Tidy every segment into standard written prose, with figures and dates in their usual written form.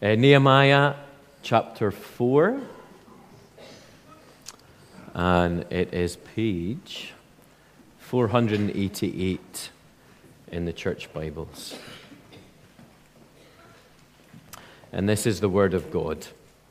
Nehemiah chapter 4, and it is page 488 in the church Bibles. And this is the word of God.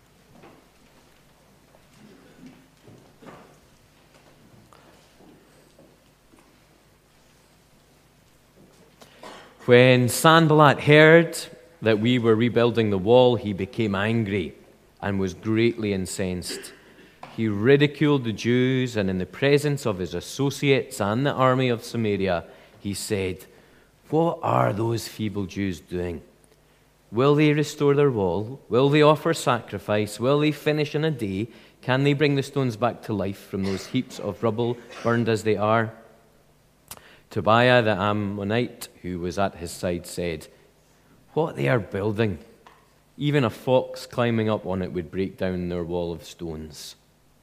When Sanballat heard that we were rebuilding the wall, he became angry and was greatly incensed. He ridiculed the Jews, and in the presence of his associates and the army of Samaria, he said, "What are those feeble Jews doing? Will they restore their wall? Will they offer sacrifice? Will they finish in a day? Can they bring the stones back to life from those heaps of rubble burned as they are?" Tobiah the Ammonite, who was at his side, said, "What they are building, even a fox climbing up on it would break down their wall of stones."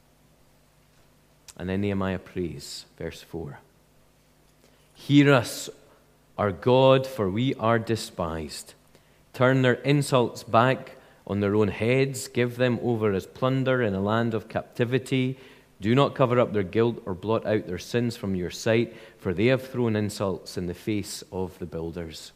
And then Nehemiah prays, verse 4. "Hear us, our God, for we are despised. Turn their insults back on their own heads. Give them over as plunder in a land of captivity. Do not cover up their guilt or blot out their sins from your sight, for they have thrown insults in the face of the builders."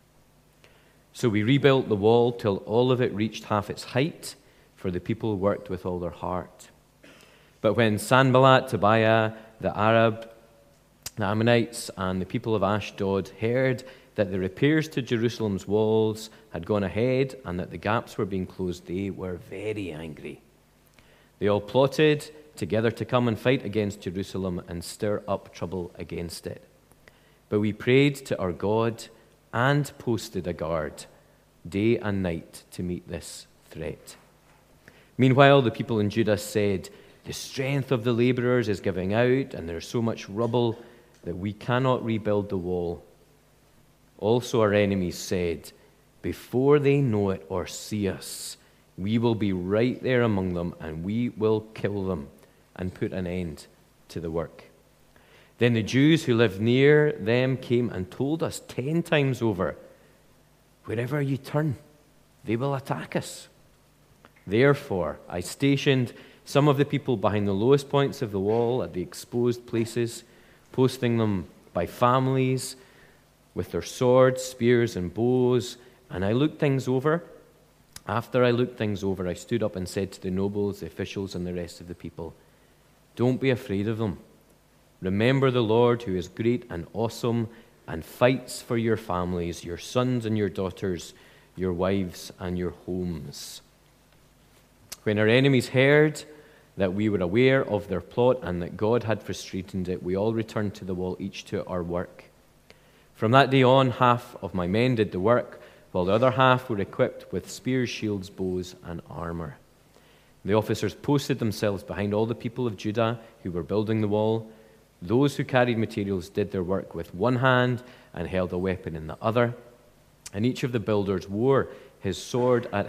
So we rebuilt the wall till all of it reached half its height, for the people worked with all their heart. But when Sanballat, Tobiah, the Arab, the Ammonites, and the people of Ashdod heard that the repairs to Jerusalem's walls had gone ahead and that the gaps were being closed, they were very angry. They all plotted together to come and fight against Jerusalem and stir up trouble against it. But we prayed to our God and posted a guard day and night to meet this threat. Meanwhile, the people in Judah said, "The strength of the laborers is giving out, and there's so much rubble that we cannot rebuild the wall." Also our enemies said, "Before they know it or see us, we will be right there among them, and we will kill them and put an end to the work." Then the Jews who lived near them came and told us 10 times over, "Wherever you turn, they will attack us." Therefore, I stationed some of the people behind the lowest points of the wall at the exposed places, posting them by families with their swords, spears, and bows. And I looked things over. After I looked things over, I stood up and said to the nobles, the officials, and the rest of the people, "Don't be afraid of them. Remember the Lord, who is great and awesome and fights for your families, your sons and your daughters, your wives and your homes." When our enemies heard that we were aware of their plot and that God had frustrated it, we all returned to the wall, each to our work. From that day on, half of my men did the work, while the other half were equipped with spears, shields, bows, and armor. The officers posted themselves behind all the people of Judah who were building the wall. Those who carried materials did their work with one hand and held a weapon in the other, and each of the builders wore his sword at